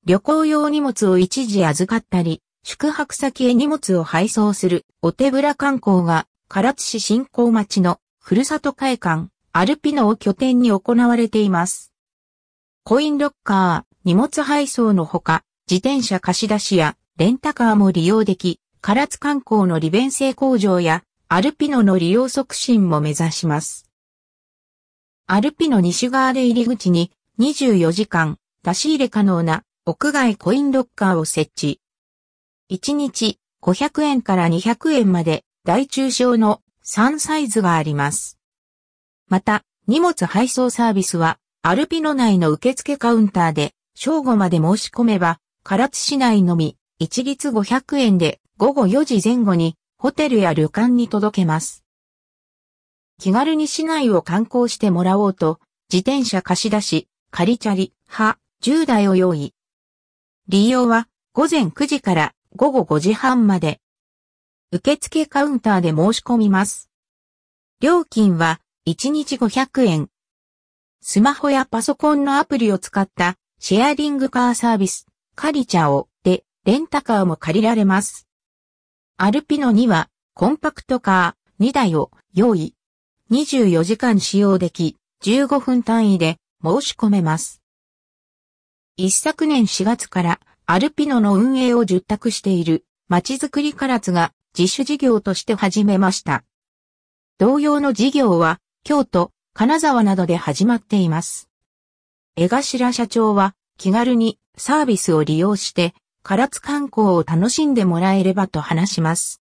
旅行用荷物を一時預かったり、宿泊先へ荷物を配送するお手ぶら観光が唐津市新港町のふるさと会館アルピノを拠点に行われています。コインロッカー、荷物配送のほか、自転車貸し出しやレンタカーも利用でき、唐津観光の利便性向上やアルピノの利用促進も目指します。アルピノ西側で入り口に24時間出し入れ可能な屋外コインロッカーを設置。1日500円から200円まで大中小の3サイズがあります。また、荷物配送サービスはアルピノ内の受付カウンターで正午まで申し込めば唐津市内のみ一律500円で午後4時前後にホテルや旅館に届けます。気軽に市内を観光してもらおうと自転車貸し出し、借りチャリ、派10台を用意。利用は午前9時から午後5時半まで。受付カウンターで申し込みます。料金は1日500円。スマホやパソコンのアプリを使ったシェアリングカーサービス、カリチャオでレンタカーも借りられます。アルピノにはコンパクトカー2台を用意。24時間使用でき、15分単位で申し込めます。一昨年4月からアルピノの運営を受託しているまちづくり唐津が自主事業として始めました。同様の事業は京都、金沢などで始まっています。江頭社長は気軽にサービスを利用して唐津観光を楽しんでもらえればと話します。